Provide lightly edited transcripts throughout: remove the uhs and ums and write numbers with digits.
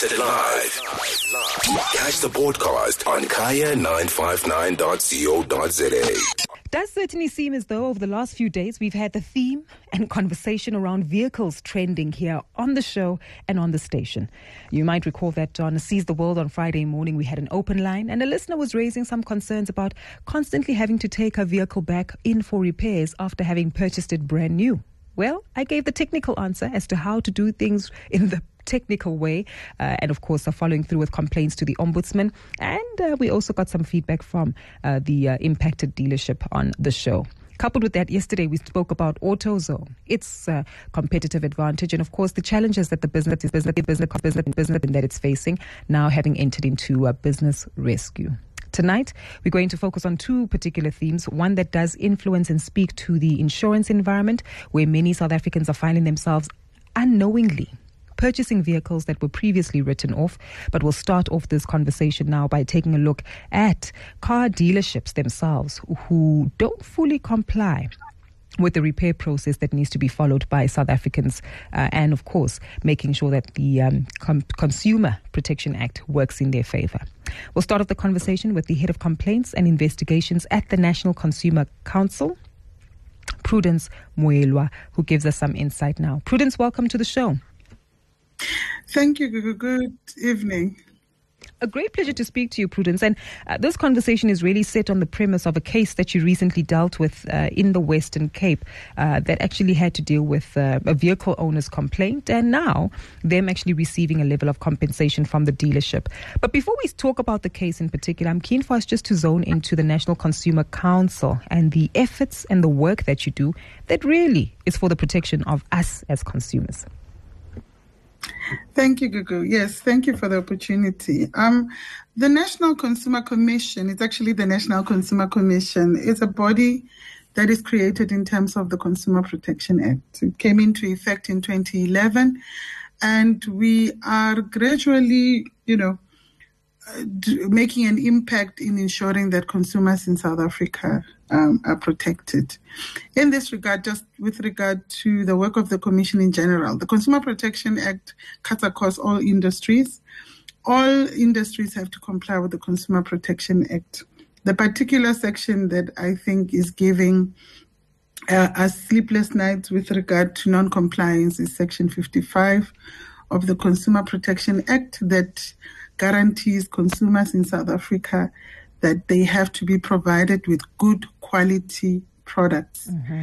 live. Catch the podcast on kaya959.co.za. Does certainly seem as though over the last few days we've had the theme and conversation around vehicles trending here on the show and on the station. You might recall that on Seize the World on Friday morning we had an open line and a listener was raising some concerns about constantly having to take her vehicle back in for repairs after having purchased it brand new. Well, I gave the technical answer as to how to do things in the technical way, and of course following through with complaints to the Ombudsman, and we also got some feedback from the impacted dealership on the show. Coupled with that, yesterday we spoke about AutoZone, its competitive advantage, and of course the challenges that the business that it's facing now having entered into a business rescue. Tonight, we're going to focus on two particular themes, one that does influence and speak to the insurance environment, where many South Africans are finding themselves unknowingly purchasing vehicles that were previously written off. But we'll start off this conversation now by taking a look at car dealerships themselves who don't fully comply with the repair process that needs to be followed by South Africans, and of course making sure that the Consumer Protection Act works in their favor. We'll start off the conversation with the Head of Complaints and Investigations at the National Consumer Council, Prudence Moelwa, who gives us some insight now. Prudence, welcome to the show. Thank you, Gugu. Good evening. A great pleasure to speak to you, Prudence. And this conversation is really set on the premise of a case that you recently dealt with in the Western Cape that actually had to deal with a vehicle owner's complaint and now them actually receiving a level of compensation from the dealership. But before we talk about the case in particular, I'm keen for us just to zone into the National Consumer Council and the efforts and the work that you do that really is for the protection of us as consumers. Thank you, Gugu. Yes, thank you for the opportunity. The National Consumer Commission, it's actually the National Consumer Commission, is a body that is created in terms of the Consumer Protection Act. It came into effect in 2011, and we are gradually, making an impact in ensuring that consumers in South Africa are protected. In this regard, just with regard to the work of the Commission in general, the Consumer Protection Act cuts across all industries. All industries have to comply with the Consumer Protection Act. The particular section that I think is giving us sleepless nights with regard to non-compliance is Section 55 of the Consumer Protection Act that guarantees consumers in South Africa that they have to be provided with good quality products,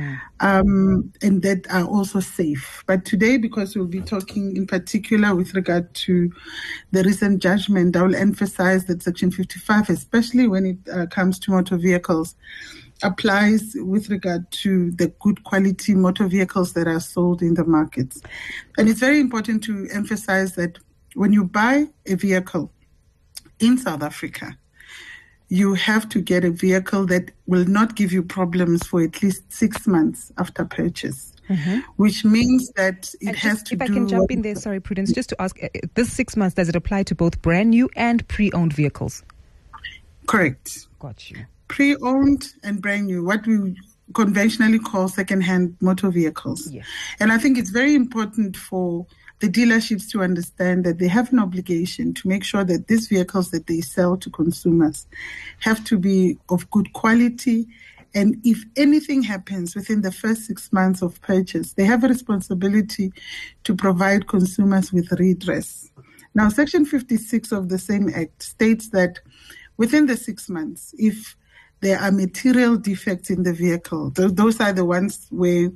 and that are also safe. But today, because we'll be talking in particular with regard to the recent judgment, I will emphasize that Section 55, especially when it comes to motor vehicles, applies with regard to the good quality motor vehicles that are sold in the markets. And it's very important to emphasize that when you buy a vehicle in South Africa, you have to get a vehicle that will not give you problems for at least 6 months after purchase, which means that it has to do... If I can jump in there, sorry, Prudence, just to ask, this 6 months, does it apply to both brand new and pre-owned vehicles? Correct. Got you. Pre-owned and brand new, what we conventionally call second-hand motor vehicles. Yes. And I think it's very important for the dealerships to understand that they have an obligation to make sure that these vehicles that they sell to consumers have to be of good quality. And if anything happens within the first 6 months of purchase, they have a responsibility to provide consumers with redress. Now, Section 56 of the same Act states that within the 6 months, if there are material defects in the vehicle, those are the ones where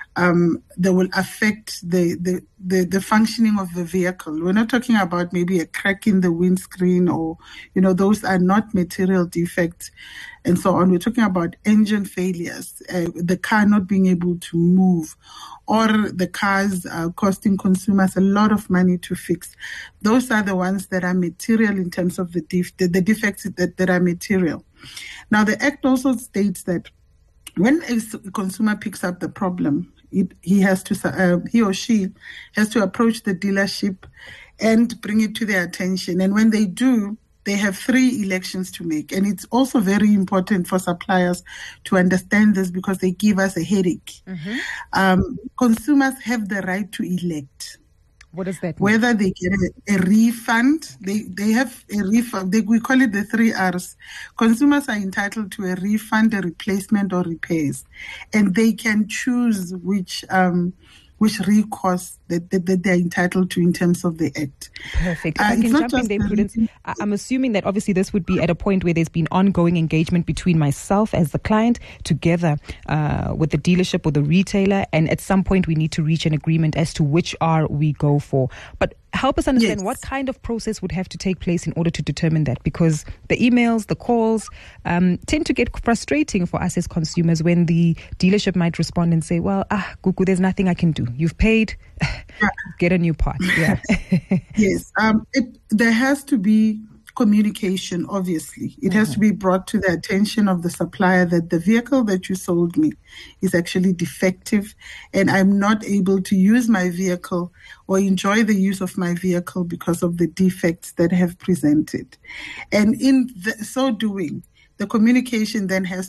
they will affect the functioning of the vehicle. We're not talking about maybe a crack in the windscreen or, those are not material defects and so on. We're talking about engine failures, the car not being able to move, or the cars costing consumers a lot of money to fix. Those are the ones that are material in terms of the defects that are material. Now, the Act also states that when a consumer picks up the problem, he or she has to approach the dealership and bring it to their attention. And when they do, they have 3 elections to make. And it's also very important for suppliers to understand this because they give us a headache. Consumers have the right to elect What does that mean? Whether they get a refund, they have a refund. We call it the 3 Rs. Consumers are entitled to a refund, a replacement, or repairs, and they can choose which recourse that they're entitled to in terms of the Act. Perfect. If I can jump in there, Prudence, I'm assuming that obviously this would be at a point where there's been ongoing engagement between myself as the client together with the dealership or the retailer, and at some point we need to reach an agreement as to which R we go for. But help us understand what kind of process would have to take place in order to determine that, because the emails, the calls tend to get frustrating for us as consumers when the dealership might respond and say, well, Gugu, there's nothing I can do. You've paid, get a new part. Yeah. Yes. There has to be communication, obviously. It has to be brought to the attention of the supplier that the vehicle that you sold me is actually defective and I'm not able to use my vehicle or enjoy the use of my vehicle because of the defects that have presented. And in so doing, the communication then has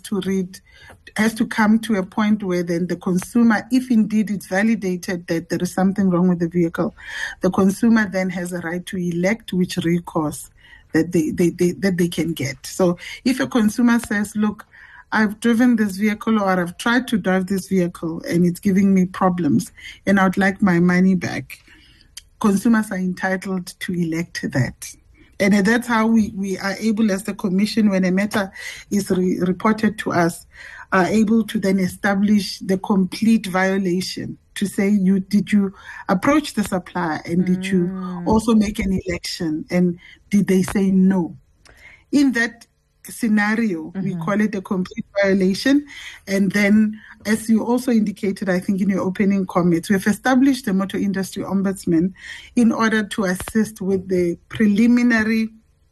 to come to a point where then the consumer, if indeed it's validated that there is something wrong with the vehicle, the consumer then has a right to elect which recourse that they can get. So if a consumer says, look, I've driven this vehicle or I've tried to drive this vehicle and it's giving me problems and I would like my money back, consumers are entitled to elect that. And that's how we are able, as the Commission, when a matter is reported to us, are able to then establish the complete violation, to say, did you approach the supplier and did you also make an election and did they say no? In that scenario, we call it a complete violation. And then, as you also indicated, I think in your opening comments, we've established the Motor Industry Ombudsman in order to assist with the preliminary,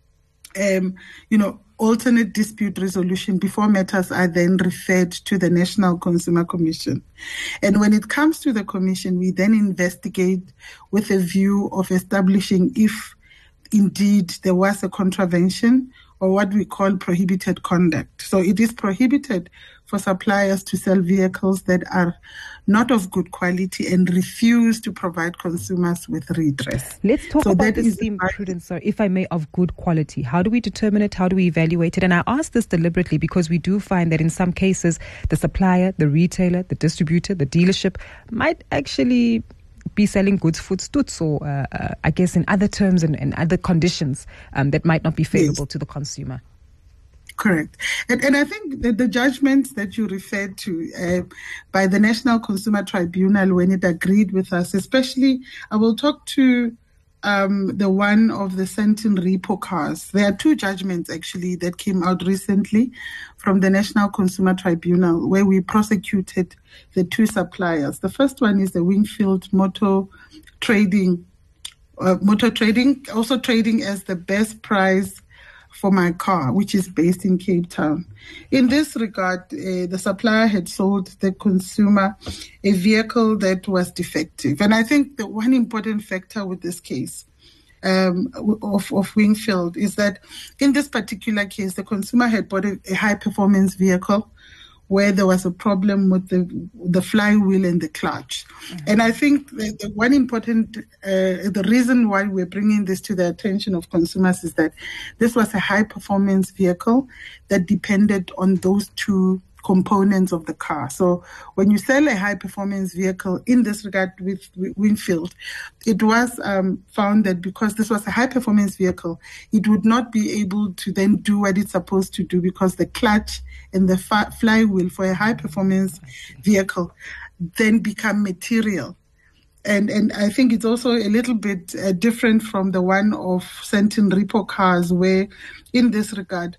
alternate dispute resolution before matters are then referred to the National Consumer Commission. And when it comes to the Commission, we then investigate with a view of establishing if indeed there was a contravention or what we call prohibited conduct. So it is prohibited for suppliers to sell vehicles that are not of good quality and refuse to provide consumers with redress. Let's talk about this theme, Prudence, sorry, if I may, of good quality. How do we determine it? How do we evaluate it? And I ask this deliberately because we do find that in some cases, the supplier, the retailer, the distributor, the dealership might actually be selling goods footstoots or I guess in other terms and other conditions that might not be favorable to the consumer. Correct. And I think that the judgments that you referred to by the National Consumer Tribunal when it agreed with us, especially, I will talk to the one of the Sandton Repo cars. There are two judgments actually that came out recently from the National Consumer Tribunal where we prosecuted the two suppliers. The first one is the Wingfield Motor Trading, also trading as the best price for my car, which is based in Cape Town. In this regard, the supplier had sold the consumer a vehicle that was defective. And I think the one important factor with this case of Wingfield is that in this particular case, the consumer had bought a high-performance vehicle where there was a problem with the flywheel and the clutch. And I think the one important, the reason why we're bringing this to the attention of consumers is that this was a high-performance vehicle that depended on those two components of the car. So when you sell a high-performance vehicle in this regard with Wingfield, it was found that because this was a high-performance vehicle, it would not be able to then do what it's supposed to do because the clutch and the flywheel for a high-performance vehicle then become material. And I think it's also a little bit different from the one of Sandton Repo cars where in this regard,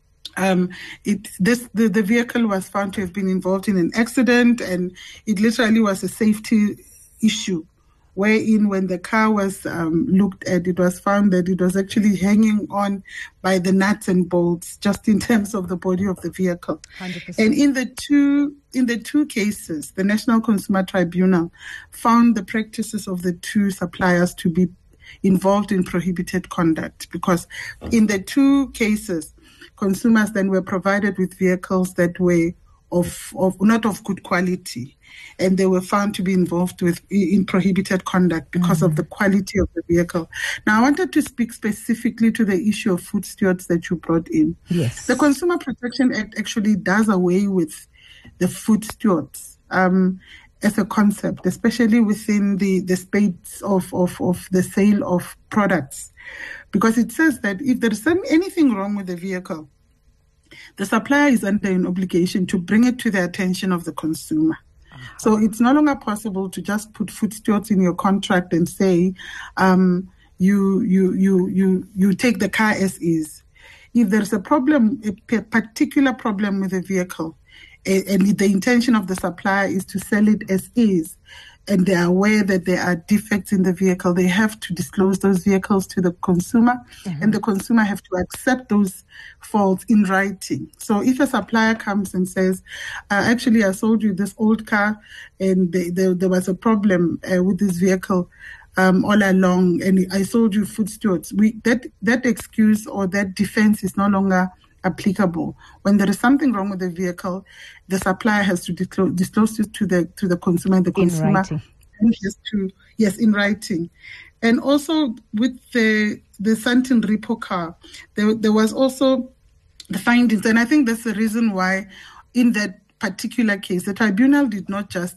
the vehicle was found to have been involved in an accident and it literally was a safety issue wherein when the car was looked at, it was found that it was actually hanging on by the nuts and bolts just in terms of the body of the vehicle. 100%. And in the two cases, the National Consumer Tribunal found the practices of the two suppliers to be involved in prohibited conduct because in the two cases, consumers then were provided with vehicles that were not of good quality, and they were found to be involved in prohibited conduct because of the quality of the vehicle. Now, I wanted to speak specifically to the issue of food stewards that you brought in. Yes. The Consumer Protection Act actually does away with the food stewards as a concept, especially within the space of the sale of products, because it says that if there is anything wrong with the vehicle, the supplier is under an obligation to bring it to the attention of the consumer. So it's no longer possible to just put food stewards in your contract and say, you take the car as is. If there's a problem, a particular problem with the vehicle, and the intention of the supplier is to sell it as is, and they are aware that there are defects in the vehicle, they have to disclose those vehicles to the consumer, and the consumer have to accept those faults in writing. So if a supplier comes and says, actually, I sold you this old car, and there was a problem with this vehicle all along, and I sold you food stewards, that excuse or that defense is no longer applicable. When there is something wrong with the vehicle, the supplier has to disclose it to the consumer, and the consumer has to, in writing. And also with the Santin Repo car, there was also the findings, and I think that's the reason why in that particular case, the tribunal did not just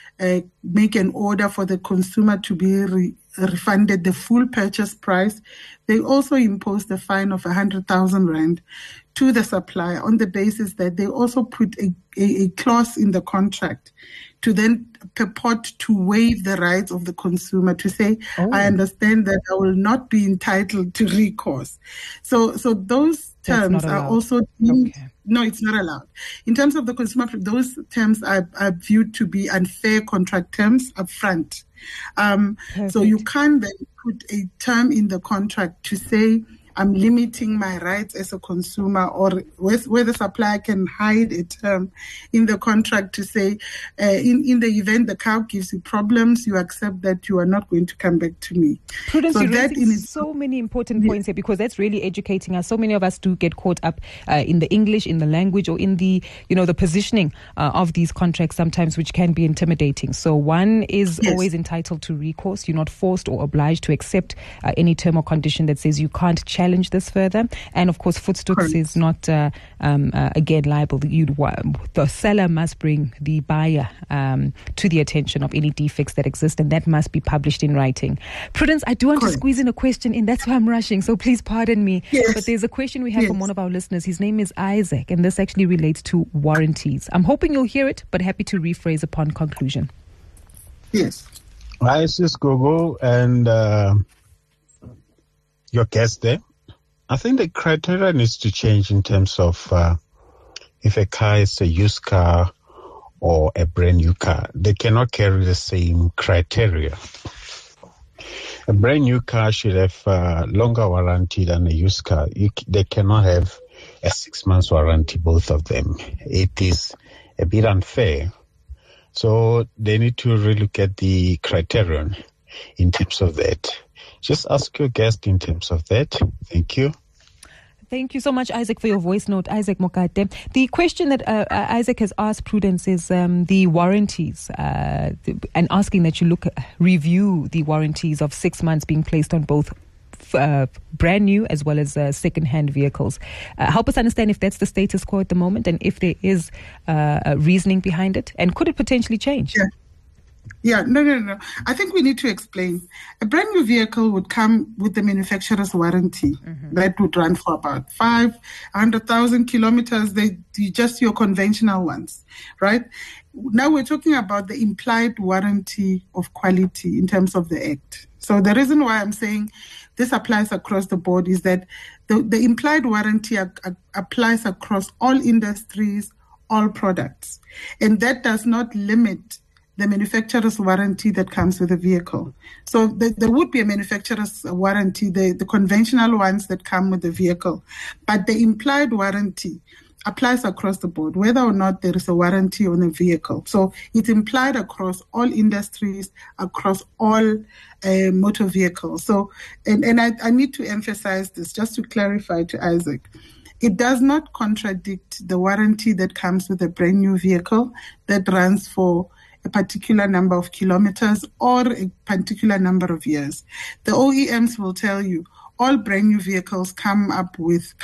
make an order for the consumer to be refunded the full purchase price. They also imposed a fine of 100,000 rand to the supplier on the basis that they also put a clause in the contract to then purport to waive the rights of the consumer, to say, I understand that I will not be entitled to recourse. So those terms are also deemed, no, it's not allowed. In terms of the consumer, those terms are viewed to be unfair contract terms up front. So you can't then put a term in the contract to say, I'm limiting my rights as a consumer, or where the supplier can hide a term in the contract to say, in the event the car gives you problems, you accept that you are not going to come back to me. Prudence, you're raising so many important points here, because that's really educating us. So many of us do get caught up in the English, in the language, or in the the positioning of these contracts sometimes, which can be intimidating. So one is always entitled to recourse. You're not forced or obliged to accept any term or condition that says you can't challenge this further. And of course, food stewards is not again liable. The seller must bring the buyer to the attention of any defects that exist, and that must be published in writing. Prudence, I do want to squeeze in a question in. That's why I'm rushing, so please pardon me. But there's a question we have from one of our listeners. His name is Isaac, and this actually relates to warranties. I'm hoping you'll hear it, but happy to rephrase upon conclusion. Yes. Hi, this is Gogo and your guest there. I think the criteria needs to change in terms of if a car is a used car or a brand new car. They cannot carry the same criteria. A brand new car should have longer warranty than a used car. They cannot have a 6 months warranty, both of them. It is a bit unfair. So they need to relook at the criterion in terms of that. Just ask your guest in terms of that. Thank you. Thank you so much, Isaac, for your voice note. Isaac Mokate. The question that Isaac has asked Prudence is the warranties and asking that you review the warranties of 6 months being placed on both brand new as well as second-hand vehicles. Help us understand if that's the status quo at the moment, and if there is reasoning behind it, and could it potentially change? No. I think we need to explain. A brand new vehicle would come with the manufacturer's warranty. That would run for about 500,000 kilometers. Just your conventional ones, right? Now we're talking about the implied warranty of quality in terms of the Act. So the reason why I'm saying this applies across the board is that the implied warranty applies across all industries, all products. And that does not limit the manufacturer's warranty that comes with a vehicle. So there would be a manufacturer's warranty, the conventional ones that come with the vehicle. But the implied warranty applies across the board, whether or not there is a warranty on a vehicle. So it's implied across all industries, across all motor vehicles. So, and I need to emphasize this, just to clarify to Isaac. it does not contradict the warranty that comes with a brand new vehicle that runs for a particular number of kilometers or a particular number of years. The OEMs will tell you all brand new vehicles come with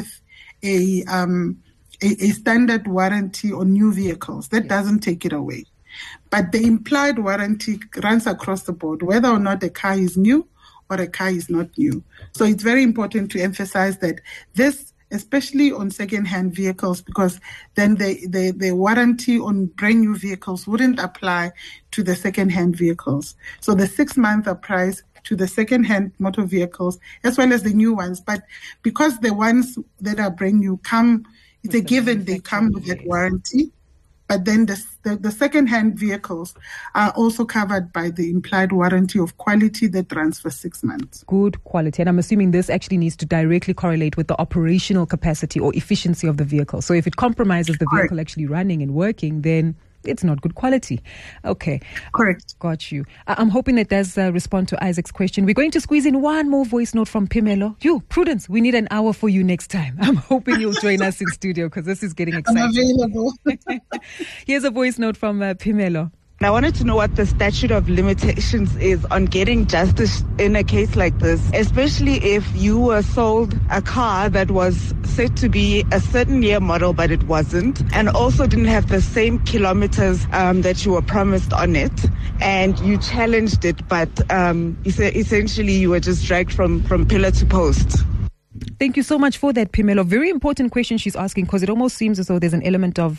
a standard warranty on new vehicles. That doesn't take it away. But the implied warranty runs across the board, whether or not a car is new or a car is not new. So it's very important to emphasize that this, especially on second-hand vehicles, because then the warranty on brand new vehicles wouldn't apply to the second-hand vehicles. So the 6 month applies to the second-hand motor vehicles as well as the new ones. But because the ones that are brand new it's a given, they come with that warranty. But then the second-hand vehicles are also covered by the implied warranty of quality that runs for 6 months. Good quality. And I'm assuming this actually needs to directly correlate with the operational capacity or efficiency of the vehicle. So if it compromises the vehicle actually running and working, then it's not good quality. Okay. Correct. Got you. I'm hoping that does respond to Isaac's question. We're going to squeeze in one more voice note from Phemelo. Prudence, we need an hour for you next time. I'm hoping you'll join us in studio because this is getting exciting. I'm available. Here's a voice note from Phemelo. I wanted to know what the statute of limitations is on getting justice in a case like this, especially if you were sold a car that was said to be a certain year model, but it wasn't, and also didn't have the same kilometers that you were promised on it, and you challenged it, but essentially you were just dragged from pillar to post. Thank you so much for that, Phemelo. Very important question she's asking because it almost seems as though there's an element of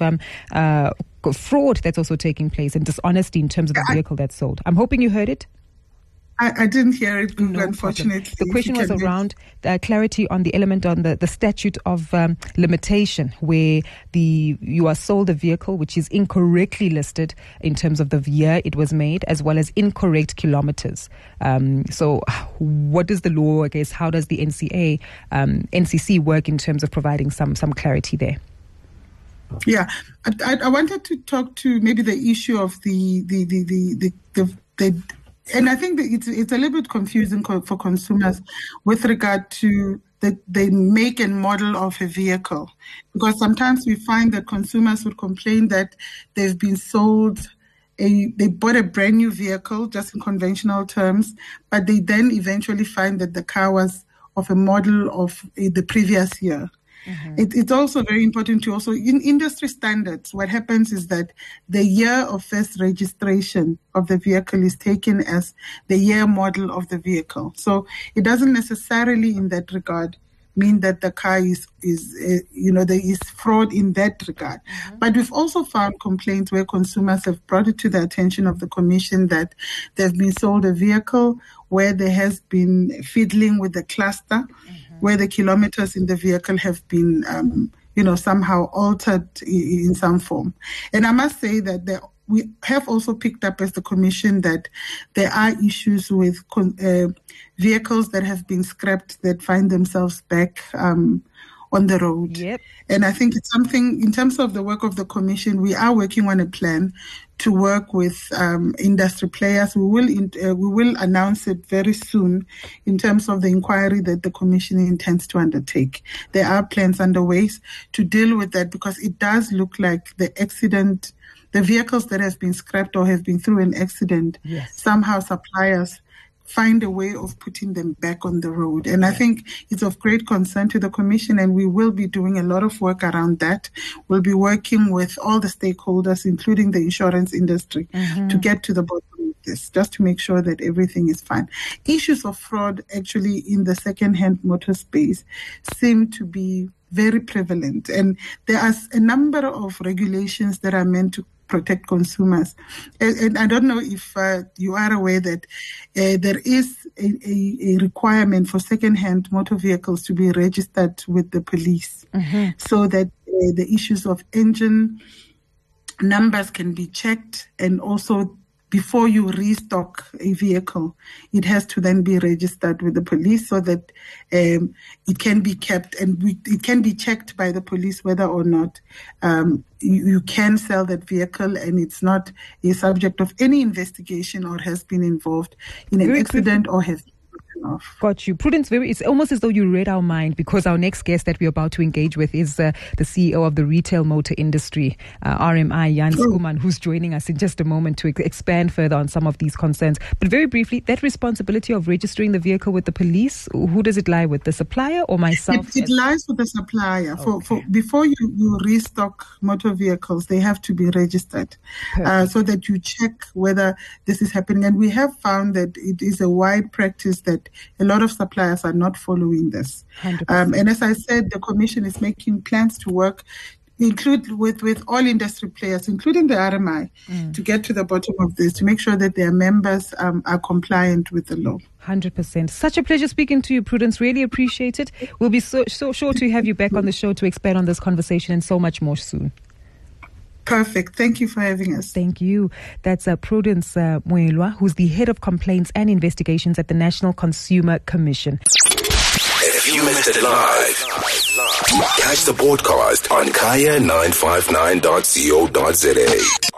fraud that's also taking place and dishonesty in terms of the vehicle that's sold. I'm hoping you heard it. I didn't hear it, unfortunately. The question was around clarity on the element on the statute of limitation, where you are sold a vehicle which is incorrectly listed in terms of the year it was made, as well as incorrect kilometers. So what is the law, I guess, how does the NCC work in terms of providing some clarity there? Yeah, I wanted to talk to maybe the issue of the and I think that it's a little bit confusing for consumers with regard to the make and model of a vehicle, because sometimes we find that consumers would complain that they've been sold they bought a brand new vehicle, just in conventional terms, but they then eventually find that the car was of a model of the previous year. Mm-hmm. It's also very important to also, in industry standards, what happens is that the year of first registration of the vehicle is taken as the year model of the vehicle. So it doesn't necessarily in that regard mean that the car is there is fraud in that regard. Mm-hmm. But we've also found complaints where consumers have brought it to the attention of the Commission that they've been sold a vehicle where there has been fiddling with the cluster, where the kilometers in the vehicle have been, somehow altered in some form. And I must say that we have also picked up as the Commission that there are issues with vehicles that have been scrapped that find themselves back on the road. Yep. And I think it's something, in terms of the work of the Commission, we are working on a plan to work with industry players. We will announce it very soon in terms of the inquiry that the Commission intends to undertake. There are plans underway to deal with that, because it does look like the vehicles that have been scrapped or have been through an accident, yes, somehow suppliers find a way of putting them back on the road. And I think it's of great concern to the Commission, and we will be doing a lot of work around that. We'll be working with all the stakeholders, including the insurance industry, to get to the bottom of this, just to make sure that everything is fine. Issues of fraud actually in the second-hand motor space seem to be very prevalent, and there are a number of regulations that are meant to protect consumers. And I don't know if you are aware that there is a requirement for second-hand motor vehicles to be registered with the police, so that the issues of engine numbers can be checked, and also before you restock a vehicle, it has to then be registered with the police so that it can be kept, and it can be checked by the police whether or not you can sell that vehicle and it's not a subject of any investigation or has been involved in an accident or has been off. Got you. Prudence, it's almost as though you read our mind, because our next guest that we're about to engage with is the CEO of the retail motor industry, RMI, Jan Schoeman, who's joining us in just a moment to expand further on some of these concerns. But very briefly, that responsibility of registering the vehicle with the police, who does it lie with, the supplier or myself? It lies with the supplier. Okay. For before you restock motor vehicles, they have to be registered so that you check whether this is happening. And we have found that it is a wide practice that a lot of suppliers are not following this. And as I said, the Commission is making plans to work with all industry players, including the RMI, to get to the bottom of this, to make sure that their members are compliant with the law. 100%. Such a pleasure speaking to you, Prudence. Really appreciate it. We'll be so sure to have you back on the show to expand on this conversation and so much more soon. Perfect. Thank you for having us. Thank you. That's Prudence Moelwa, who's the Head of Complaints and Investigations at the National Consumer Commission. If you missed it live, catch the podcast on kaya959.co.za.